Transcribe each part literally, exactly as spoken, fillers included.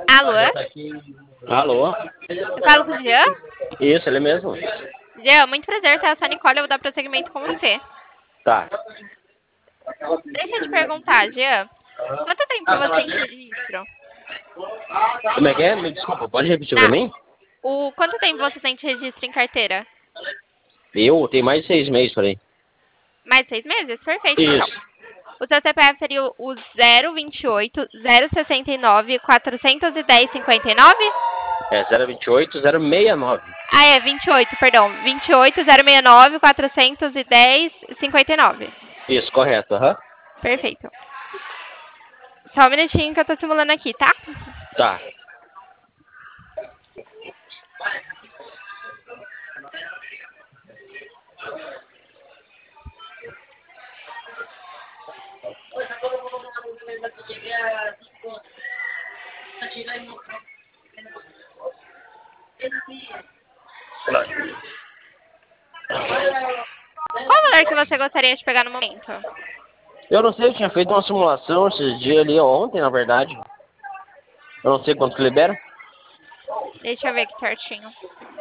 Alô? Alô? Eu falo com o Jean? Isso, ele mesmo. Jean, muito prazer, tá? Eu sou a Nicole, eu vou dar prosseguimento com você. Tá. Deixa eu te perguntar, Jean. Quanto tempo você tem de registro? Como é que é? Me desculpa, pode repetir pra Na, mim? o, quanto tempo você tem de registro em carteira? Eu tenho mais de seis meses por aí. Mais seis meses? Perfeito, então. Isso. O seu C P F seria o zero vinte e oito, zero sessenta e nove, quatrocentos e dez, cinquenta e nove? É zero vinte e oito, zero sessenta e nove. Ah, é, vinte e oito, perdão. vinte e oito, zero sessenta e nove, quatrocentos e dez, cinquenta e nove. Isso, correto, aham. Perfeito. Só um minutinho que eu tô simulando aqui, tá? Tá. Qual o valor que você gostaria de pegar no momento? Eu não sei, eu tinha feito uma simulação esses dias ali, ontem, na verdade. Eu não sei quanto que libera. Deixa eu ver aqui certinho.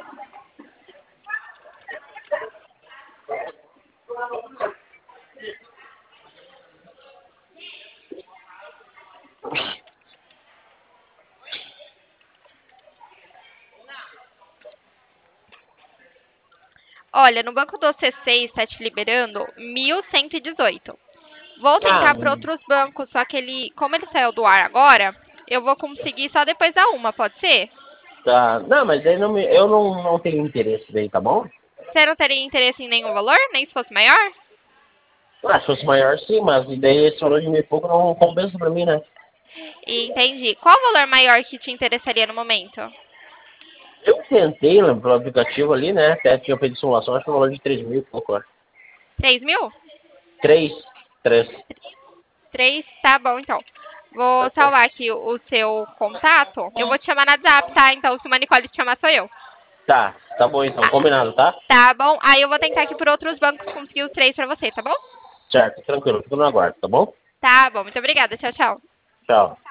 Olha, no banco do C seis está te liberando mil cento e dezoito. Vou Ah, tentar para outros bancos, só que ele, como ele saiu do ar agora, eu vou conseguir só depois da uma, pode ser? tá. Não, mas aí não me, eu não, não tenho interesse daí, tá bom? Você não teria interesse em nenhum valor, nem se fosse maior? Ah, se fosse maior sim, mas daí esse valor de mil e pouco não compensa pra mim, né? E entendi. Qual o valor maior que te interessaria no momento? Eu tentei né, pelo aplicativo ali, né? Até tinha feito simulação, acho que o valor de três mil e pouco, ó. Três mil? Três. Três. Três, tá bom então. Vou Tá certo. salvar aqui o seu contato. Eu vou te chamar no WhatsApp, tá? Então, se uma Nicole te chamar, sou eu. Tá, tá bom então, Tá, combinado, tá? tá bom? Aí eu vou tentar aqui por outros bancos conseguir os três pra você, tá bom? Certo, tranquilo, fico no aguardo, tá bom? Tá bom, muito obrigada. Tchau, tchau. Tchau.